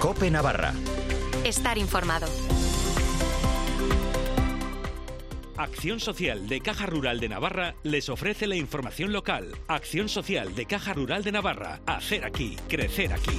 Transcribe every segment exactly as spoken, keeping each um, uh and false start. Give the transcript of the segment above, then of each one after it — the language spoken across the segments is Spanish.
COPE Navarra. Estar informado. Acción Social de Caja Rural de Navarra les ofrece la información local. Acción Social de Caja Rural de Navarra. Hacer aquí, crecer aquí.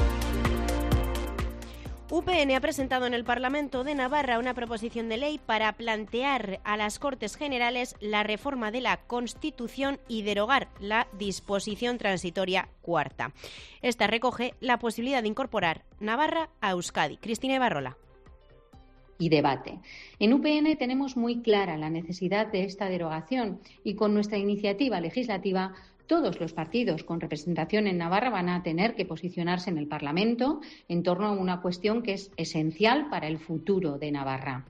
U P N ha presentado en el Parlamento de Navarra una proposición de ley para plantear a las Cortes Generales la reforma de la Constitución y derogar la disposición transitoria cuarta. Esta recoge la posibilidad de incorporar Navarra a Euskadi. Cristina Ibarrola. Y debate. En U P N tenemos muy clara la necesidad de esta derogación y con nuestra iniciativa legislativa todos los partidos con representación en Navarra van a tener que posicionarse en el Parlamento en torno a una cuestión que es esencial para el futuro de Navarra.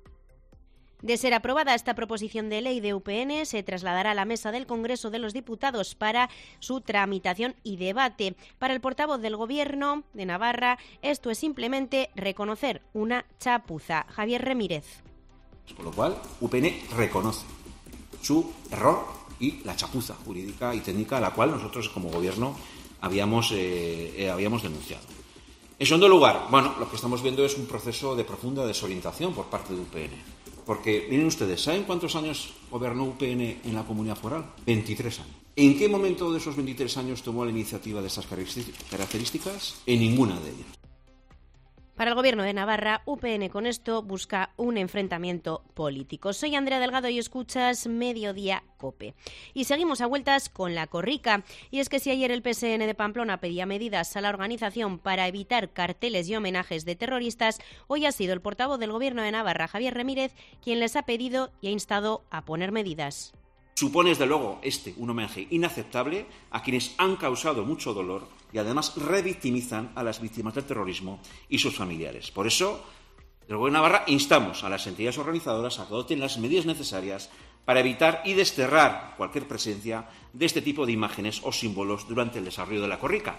De ser aprobada esta proposición de ley de U P N, se trasladará a la mesa del Congreso de los Diputados para su tramitación y debate. Para el portavoz del Gobierno de Navarra, esto es simplemente reconocer una chapuza. Javier Ramírez. Con lo cual, U P N reconoce su error y la chapuza jurídica y técnica a la cual nosotros como Gobierno habíamos, eh, eh, habíamos denunciado. En segundo lugar, bueno, lo que estamos viendo es un proceso de profunda desorientación por parte de U P N. Porque, miren ustedes, ¿saben cuántos años gobernó U P N en la Comunidad Foral? veintitrés años. ¿En qué momento de esos veintitrés años tomó la iniciativa de estas características? En ninguna de ellas. Para el Gobierno de Navarra, U P N con esto busca un enfrentamiento político. Soy Andrea Delgado y escuchas Mediodía COPE. Y seguimos a vueltas con la corrica. Y es que si ayer el P S N de Pamplona pedía medidas a la organización para evitar carteles y homenajes de terroristas, hoy ha sido el portavoz del Gobierno de Navarra, Javier Ramírez, quien les ha pedido y ha instado a poner medidas. Supone, desde luego, este un homenaje inaceptable a quienes han causado mucho dolor y además revictimizan a las víctimas del terrorismo y sus familiares. Por eso, desde el Gobierno de Navarra instamos a las entidades organizadoras a que adopten las medidas necesarias para evitar y desterrar cualquier presencia de este tipo de imágenes o símbolos durante el desarrollo de la corrica.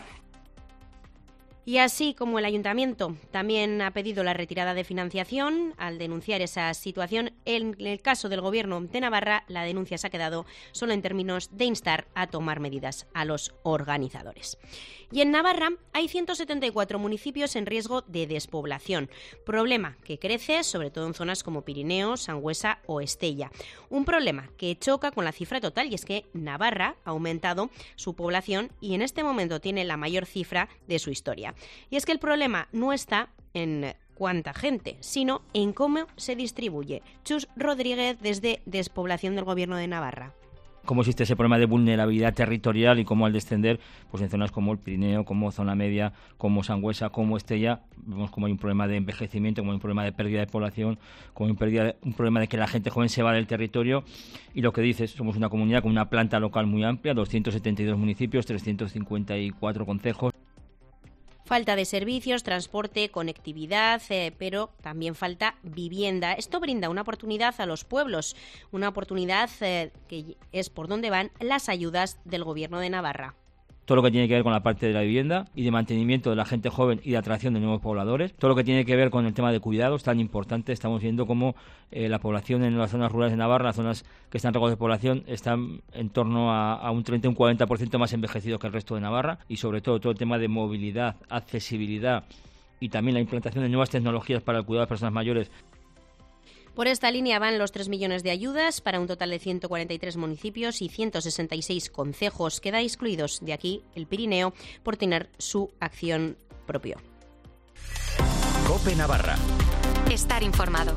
Y así como el Ayuntamiento también ha pedido la retirada de financiación al denunciar esa situación, en el caso del Gobierno de Navarra la denuncia se ha quedado solo en términos de instar a tomar medidas a los organizadores. Y en Navarra hay ciento setenta y cuatro municipios en riesgo de despoblación, problema que crece sobre todo en zonas como Pirineo, Sangüesa o Estella. Un problema que choca con la cifra total y es que Navarra ha aumentado su población y en este momento tiene la mayor cifra de su historia. Y es que el problema no está en cuánta gente, sino en cómo se distribuye. Chus Rodríguez desde Despoblación del Gobierno de Navarra. Cómo existe ese problema de vulnerabilidad territorial y cómo al descender, pues en zonas como el Pirineo, como Zona Media, como Sangüesa, como Estella, vemos como hay un problema de envejecimiento, como hay un problema de pérdida de población, como hay un, pérdida, un problema de que la gente joven se va del territorio. Y lo que dices, somos una comunidad con una planta local muy amplia, doscientos setenta y dos municipios, trescientos cincuenta y cuatro concejos. Falta de servicios, transporte, conectividad, eh, pero también falta vivienda. Esto brinda una oportunidad a los pueblos, una oportunidad eh, que es por donde van las ayudas del Gobierno de Navarra. Todo lo que tiene que ver con la parte de la vivienda y de mantenimiento de la gente joven y de atracción de nuevos pobladores. Todo lo que tiene que ver con el tema de cuidados, tan importante. Estamos viendo cómo eh, la población en las zonas rurales de Navarra, las zonas que están en riesgo de población, están en torno a, a un treinta, un cuarenta por ciento más envejecidos que el resto de Navarra. Y sobre todo todo el tema de movilidad, accesibilidad y también la implantación de nuevas tecnologías para el cuidado de las personas mayores. Por esta línea van los tres millones de ayudas para un total de ciento cuarenta y tres municipios y ciento sesenta y seis concejos. Queda excluidos de aquí el Pirineo por tener su acción propia. COPE Navarra. Estar informado.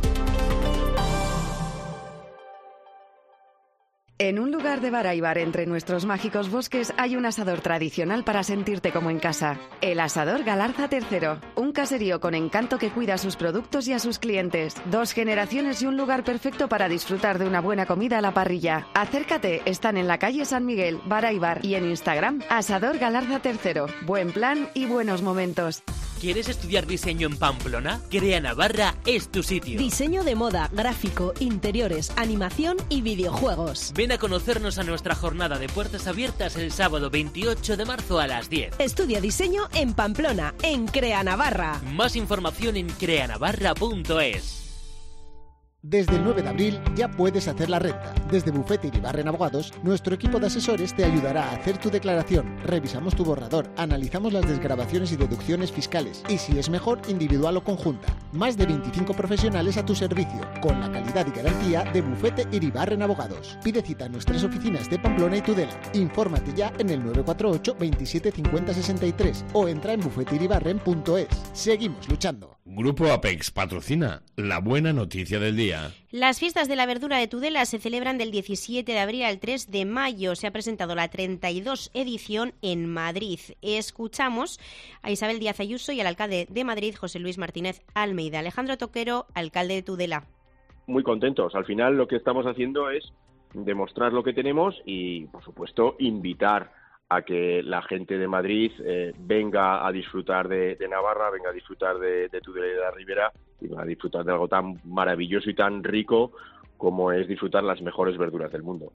En un lugar de Baraibar entre nuestros mágicos bosques hay un asador tradicional para sentirte como en casa. El Asador Galarza tercero, un caserío con encanto que cuida a sus productos y a sus clientes. Dos generaciones y un lugar perfecto para disfrutar de una buena comida a la parrilla. Acércate, están en la calle San Miguel, Baraibar, y en Instagram, Asador Galarza tercero. Buen plan y buenos momentos. ¿Quieres estudiar diseño en Pamplona? Crea Navarra es tu sitio. Diseño de moda, gráfico, interiores, animación y videojuegos. Ven a conocernos a nuestra jornada de puertas abiertas el sábado veintiocho de marzo a las diez. Estudia diseño en Pamplona, en Crea Navarra. Más información en crea navarra punto es. Desde el nueve de abril ya puedes hacer la renta. Desde Bufete Iribarren Abogados, nuestro equipo de asesores te ayudará a hacer tu declaración. Revisamos tu borrador, analizamos las desgravaciones y deducciones fiscales y, si es mejor, individual o conjunta. Más de veinticinco profesionales a tu servicio, con la calidad y garantía de Bufete Iribarren Abogados. Pide cita en nuestras oficinas de Pamplona y Tudela. Infórmate ya en el nueve cuatro ocho veintisiete cincuenta sesenta y tres o entra en bufete iribarren punto es. Seguimos luchando. Grupo Apex patrocina la buena noticia del día. Las fiestas de la verdura de Tudela se celebran del diecisiete de abril al tres de mayo. Se ha presentado la treinta y dos edición en Madrid. Escuchamos a Isabel Díaz Ayuso y al alcalde de Madrid, José Luis Martínez Almeida. Alejandro Toquero, alcalde de Tudela. Muy contentos. Al final lo que estamos haciendo es demostrar lo que tenemos y, por supuesto, invitar a que la gente de Madrid eh, venga a disfrutar de, de Navarra, venga a disfrutar de, de Tudela y de la Ribera y venga a disfrutar de algo tan maravilloso y tan rico como es disfrutar las mejores verduras del mundo.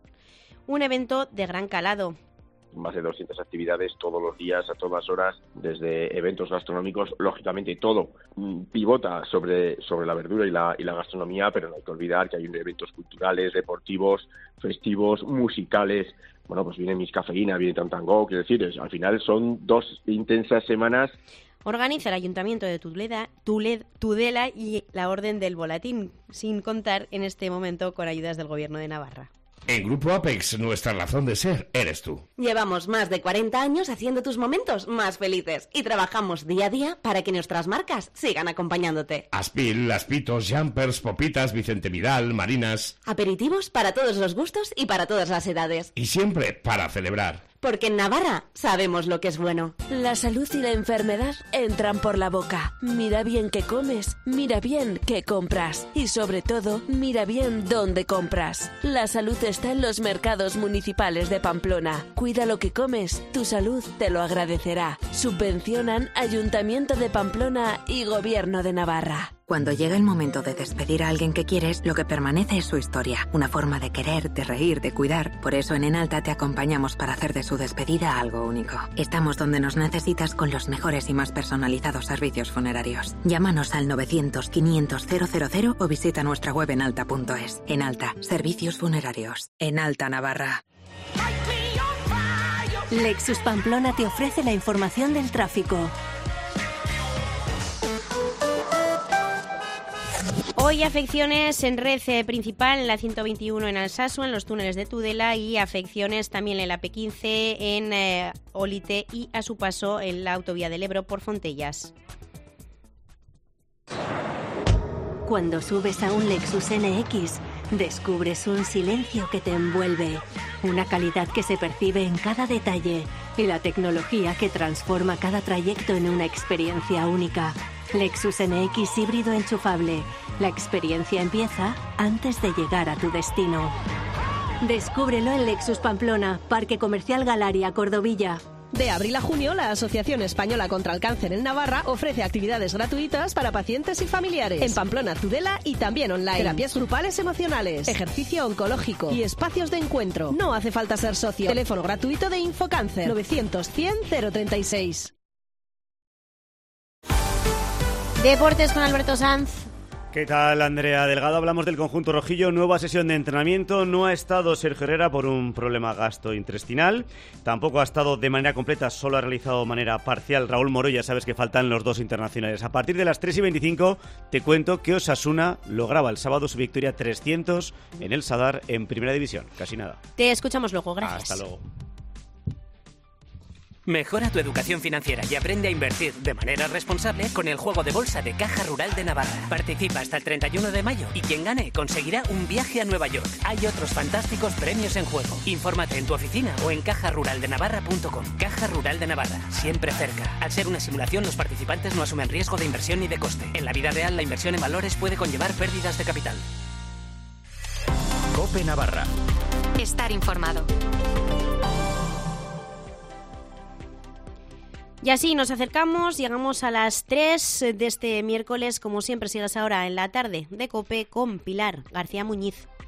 Un evento de gran calado. Más de doscientas actividades todos los días, a todas horas, desde eventos gastronómicos, lógicamente todo pivota sobre, sobre la verdura y la, y la gastronomía, pero no hay que olvidar que hay eventos culturales, deportivos, festivos, musicales. Bueno, pues viene Miss Cafeína, viene Tantango, quiero decir, es, al final son dos intensas semanas. Organiza el Ayuntamiento de Tudela, Tuled, Tudela y la Orden del Volatín, sin contar en este momento con ayudas del Gobierno de Navarra. En Grupo Apex, nuestra razón de ser eres tú. Llevamos más de cuarenta años haciendo tus momentos más felices y trabajamos día a día para que nuestras marcas sigan acompañándote. Aspil, Laspitos, Jumpers, Popitas, Vicente Vidal, Marinas. Aperitivos para todos los gustos y para todas las edades. Y siempre para celebrar. Porque en Navarra sabemos lo que es bueno. La salud y la enfermedad entran por la boca. Mira bien qué comes, mira bien qué compras. Y sobre todo, mira bien dónde compras. La salud está en los mercados municipales de Pamplona. Cuida lo que comes, tu salud te lo agradecerá. Subvencionan Ayuntamiento de Pamplona y Gobierno de Navarra. Cuando llega el momento de despedir a alguien que quieres, lo que permanece es su historia. Una forma de querer, de reír, de cuidar. Por eso en Enalta te acompañamos para hacer de su despedida algo único. Estamos donde nos necesitas con los mejores y más personalizados servicios funerarios. Llámanos al novecientos quinientos cero cero cero o visita nuestra web enalta punto es. Enalta, servicios funerarios. Enalta, Navarra. Lexus Pamplona te ofrece la información del tráfico. Hoy afecciones en red principal, en la ciento veintiuno en Alsasu, en los túneles de Tudela, y afecciones también en la P quince en eh, Olite y a su paso en la autovía del Ebro por Fontellas. Cuando subes a un Lexus N X, descubres un silencio que te envuelve, una calidad que se percibe en cada detalle y la tecnología que transforma cada trayecto en una experiencia única. Lexus N X híbrido enchufable. La experiencia empieza antes de llegar a tu destino. Descúbrelo en Lexus Pamplona, Parque Comercial Galaria, Cordovilla. De abril a junio, la Asociación Española contra el Cáncer en Navarra ofrece actividades gratuitas para pacientes y familiares. En Pamplona, Tudela y también online. Terapias grupales emocionales, ejercicio oncológico y espacios de encuentro. No hace falta ser socio. Teléfono gratuito de Infocáncer novecientos cien cero treinta y seis. Deportes con Alberto Sanz. ¿Qué tal, Andrea Delgado? Hablamos del conjunto rojillo, nueva sesión de entrenamiento. No ha estado Sergio Herrera por un problema gastrointestinal. Tampoco ha estado de manera completa, solo ha realizado de manera parcial Raúl Moro. Ya sabes que faltan los dos internacionales. A partir de las tres y veinticinco te cuento que Osasuna lograba el sábado su victoria trescientos en el Sadar en Primera División. Casi nada. Te escuchamos luego, gracias. Hasta luego. Mejora tu educación financiera y aprende a invertir de manera responsable con el juego de bolsa de Caja Rural de Navarra. Participa hasta el treinta y uno de mayo y quien gane conseguirá un viaje a Nueva York. Hay otros fantásticos premios en juego. Infórmate en tu oficina o en caja rural de navarra punto com. Caja Rural de Navarra, siempre cerca. Al ser una simulación, los participantes no asumen riesgo de inversión ni de coste. En la vida real, la inversión en valores puede conllevar pérdidas de capital. COPE Navarra. Estar informado. Y así nos acercamos, llegamos a las tres de este miércoles. Como siempre, sigas ahora en la tarde de COPE con Pilar García Muñiz.